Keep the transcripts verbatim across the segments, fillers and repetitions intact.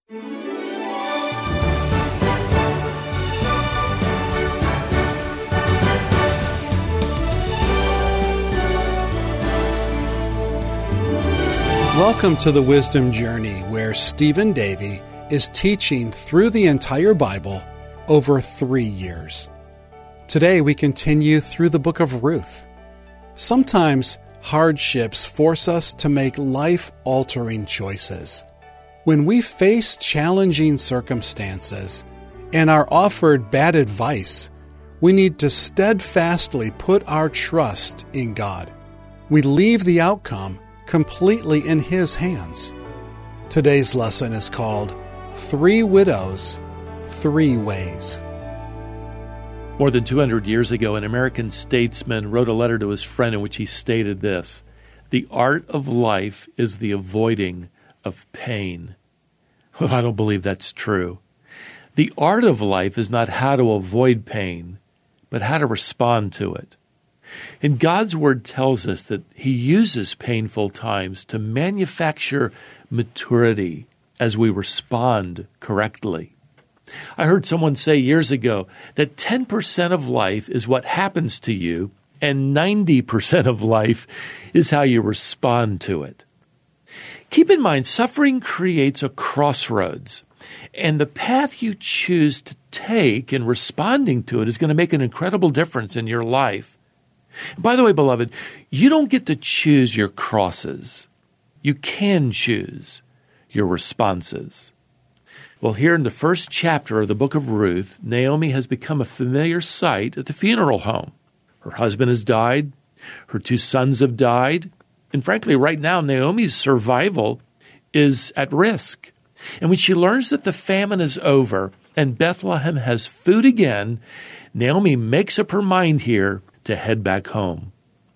Welcome to the Wisdom Journey, where Stephen Davey is teaching through the entire Bible over three years. Today we continue through the book of Ruth. Sometimes hardships force us to make life-altering choices. When we face challenging circumstances and are offered bad advice, we need to steadfastly put our trust in God. We leave the outcome completely in His hands. Today's lesson is called Three Widows, Three Ways. More than two hundred years ago, an American statesman wrote a letter to his friend in which he stated this: "The art of life is the avoiding of pain." Well, I don't believe that's true. The art of life is not how to avoid pain, but how to respond to it. And God's Word tells us that He uses painful times to manufacture maturity as we respond correctly. I heard someone say years ago that ten percent of life is what happens to you, and ninety percent of life is how you respond to it. Keep in mind, suffering creates a crossroads, and the path you choose to take in responding to it is going to make an incredible difference in your life. By the way, beloved, you don't get to choose your crosses. You can choose your responses. Well, here in the first chapter of the book of Ruth, Naomi has become a familiar sight at the funeral home. Her husband has died. Her two sons have died. And frankly, right now, Naomi's survival is at risk. And when she learns that the famine is over and Bethlehem has food again, Naomi makes up her mind here to head back home.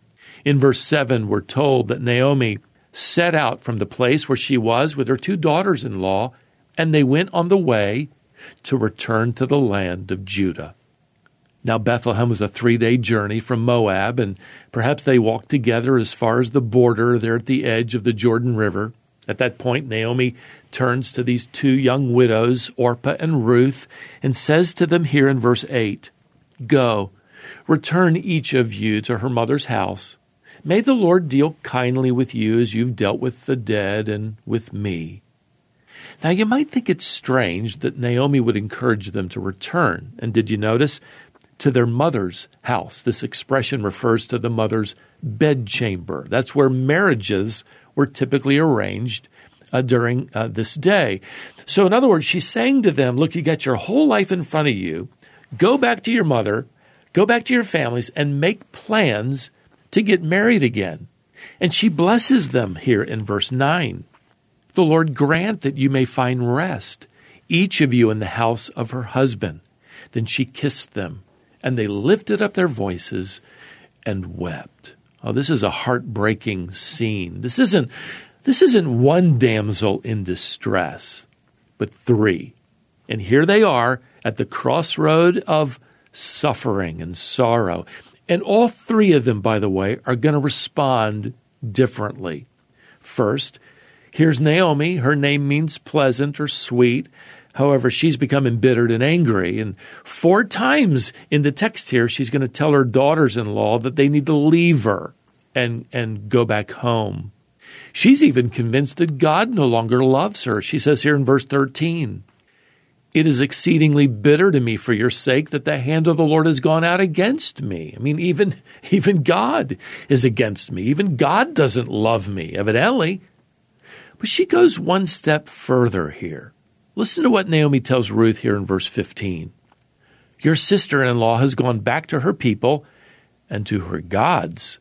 In verse seven, we're told that Naomi set out from the place where she was with her two daughters-in-law, and they went on the way to return to the land of Judah. Now, Bethlehem was a three-day journey from Moab, and perhaps they walked together as far as the border there at the edge of the Jordan River. At that point, Naomi turns to these two young widows, Orpah and Ruth, and says to them here in verse eight, "Go, return each of you to her mother's house. May the Lord deal kindly with you as you've dealt with the dead and with me." Now, you might think it's strange that Naomi would encourage them to return. And did you notice? To their mother's house. This expression refers to the mother's bedchamber. That's where marriages were typically arranged uh, during uh, this day. So in other words, she's saying to them, look, you got your whole life in front of you. Go back to your mother, go back to your families, and make plans to get married again. And she blesses them here in verse nine. The Lord grant that you may find rest, each of you in the house of her husband. Then she kissed them, and they lifted up their voices and wept. Oh, this is a heartbreaking scene. This isn't, this isn't one damsel in distress, but three. And here they are at the crossroad of suffering and sorrow. And all three of them, by the way, are going to respond differently. First, here's Naomi. Her name means pleasant or sweet. However, she's become embittered and angry. And four times in the text here, she's going to tell her daughters-in-law that they need to leave her and, and go back home. She's even convinced that God no longer loves her. She says here in verse thirteen, "It is exceedingly bitter to me for your sake that the hand of the Lord has gone out against me." I mean, even, even God is against me. Even God doesn't love me, evidently. But she goes one step further here. Listen to what Naomi tells Ruth here in verse fifteen. "Your sister-in-law has gone back to her people and to her gods.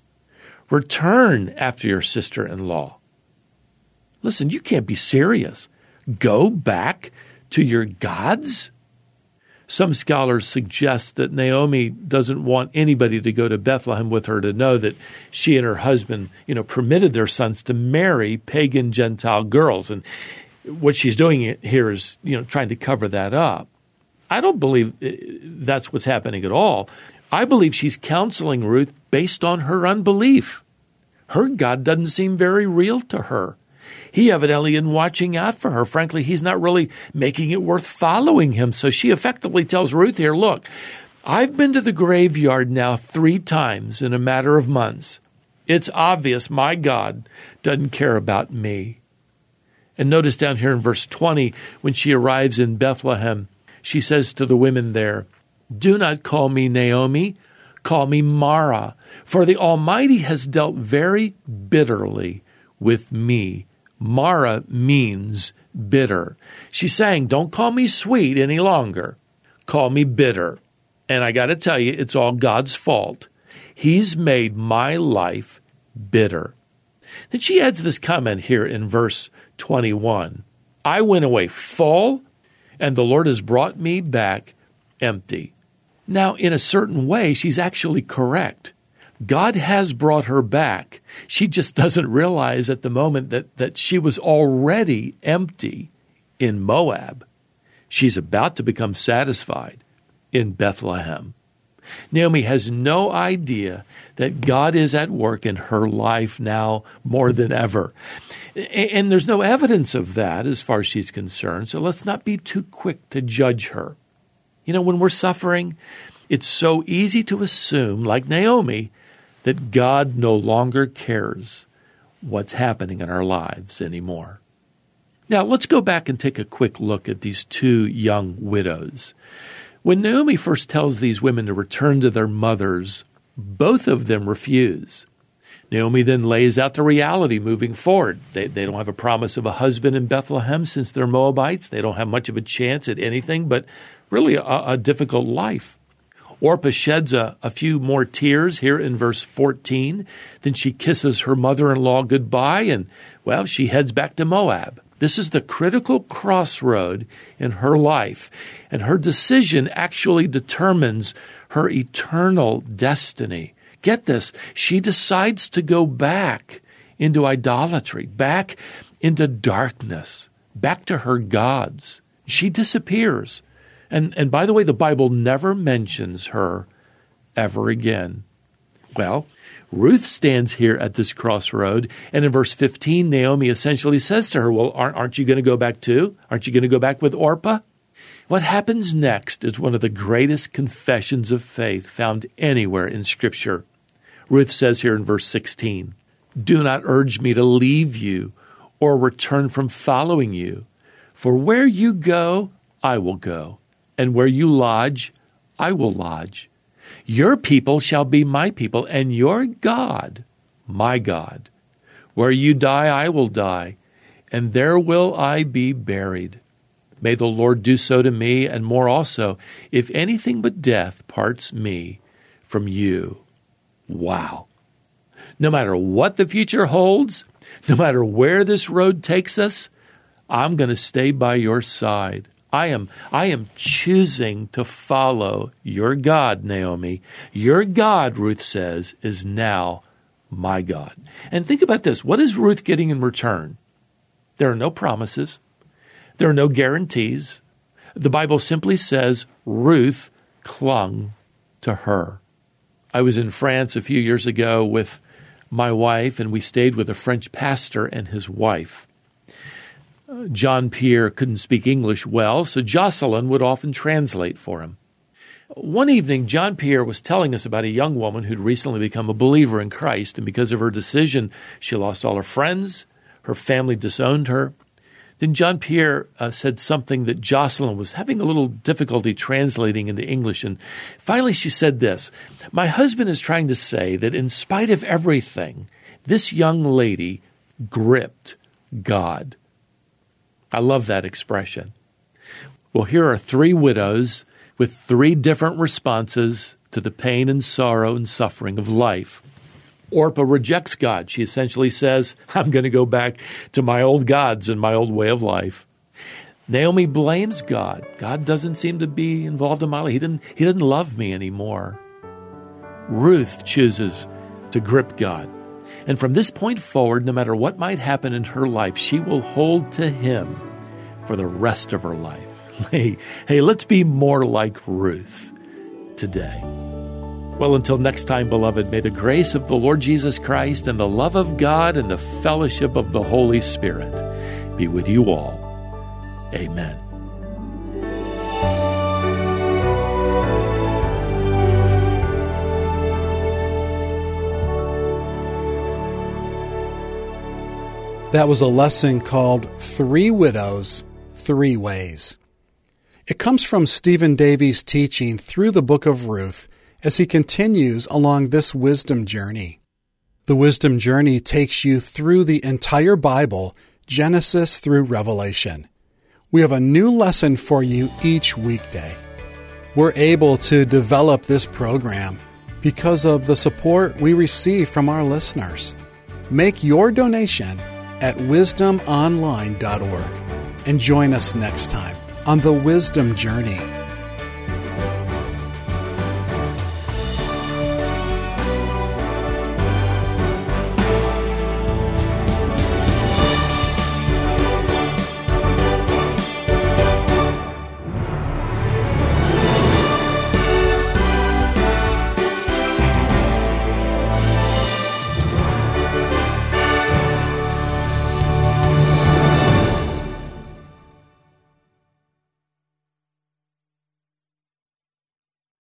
Return after your sister-in-law." Listen, you can't be serious. Go back to your gods? Some scholars suggest that Naomi doesn't want anybody to go to Bethlehem with her to know that she and her husband, you know, permitted their sons to marry pagan Gentile girls. And what she's doing here is, you know, trying to cover that up. I don't believe that's what's happening at all. I believe she's counseling Ruth based on her unbelief. Her God doesn't seem very real to her. He evidently isn't watching out for her. Frankly, he's not really making it worth following him. So she effectively tells Ruth here, look, I've been to the graveyard now three times in a matter of months. It's obvious my God doesn't care about me. And notice down here in verse twenty, when she arrives in Bethlehem, she says to the women there, do not call me Naomi, call me Mara, for the Almighty has dealt very bitterly with me. Mara means bitter. She's saying, don't call me sweet any longer. Call me bitter. And I got to tell you, it's all God's fault. He's made my life bitter. Then she adds this comment here in verse twenty-one. I went away full, and the Lord has brought me back empty. Now, in a certain way, she's actually correct. God has brought her back. She just doesn't realize at the moment that, that she was already empty in Moab. She's about to become satisfied in Bethlehem. Naomi has no idea that God is at work in her life now more than ever. And there's no evidence of that as far as she's concerned, so let's not be too quick to judge her. You know, when we're suffering, it's so easy to assume, like Naomi, that God no longer cares what's happening in our lives anymore. Now, let's go back and take a quick look at these two young widows. When Naomi first tells these women to return to their mothers, both of them refuse. Naomi then lays out the reality moving forward. They, they don't have a promise of a husband in Bethlehem since they're Moabites. They don't have much of a chance at anything but really a, a difficult life. Orpah sheds a, a few more tears here in verse fourteen. Then she kisses her mother-in-law goodbye, and, well, she heads back to Moab. This is the critical crossroad in her life, and her decision actually determines her eternal destiny. Get this, she decides to go back into idolatry, back into darkness, back to her gods. She disappears. And, and by the way, the Bible never mentions her ever again. Well, Ruth stands here at this crossroad, and in verse fifteen, Naomi essentially says to her, well, aren't, aren't you going to go back too? Aren't you going to go back with Orpah? What happens next is one of the greatest confessions of faith found anywhere in Scripture. Ruth says here in verse sixteen, do not urge me to leave you or return from following you, for where you go, I will go, and where you lodge, I will lodge. Your people shall be my people, and your God, my God. Where you die, I will die, and there will I be buried. May the Lord do so to me, and more also, if anything but death parts me from you. Wow. No matter what the future holds, no matter where this road takes us, I'm going to stay by your side. I am I am choosing to follow your God, Naomi. Your God, Ruth says, is now my God. And think about this. What is Ruth getting in return? There are no promises. There are no guarantees. The Bible simply says Ruth clung to her. I was in France a few years ago with my wife, and we stayed with a French pastor and his wife. John Pierre couldn't speak English well, so Jocelyn would often translate for him. One evening, John Pierre was telling us about a young woman who'd recently become a believer in Christ, and because of her decision, she lost all her friends, her family disowned her. Then John Pierre uh, said something that Jocelyn was having a little difficulty translating into English, and finally she said this, my husband is trying to say that in spite of everything, this young lady gripped God. I love that expression. Well, here are three widows with three different responses to the pain and sorrow and suffering of life. Orpah rejects God. She essentially says, I'm going to go back to my old gods and my old way of life. Naomi blames God. God doesn't seem to be involved in my life. He didn't, he didn't love me anymore. Ruth chooses to grip God. And from this point forward, no matter what might happen in her life, she will hold to him for the rest of her life. Hey, hey, let's be more like Ruth today. Well, until next time, beloved, may the grace of the Lord Jesus Christ and the love of God and the fellowship of the Holy Spirit be with you all. Amen. That was a lesson called Three Widows, Three Ways. It comes from Stephen Davy's teaching through the book of Ruth as he continues along this wisdom journey. The wisdom journey takes you through the entire Bible, Genesis through Revelation. We have a new lesson for you each weekday. We're able to develop this program because of the support we receive from our listeners. Make your donation at wisdom online dot org and join us next time on the Wisdom Journey.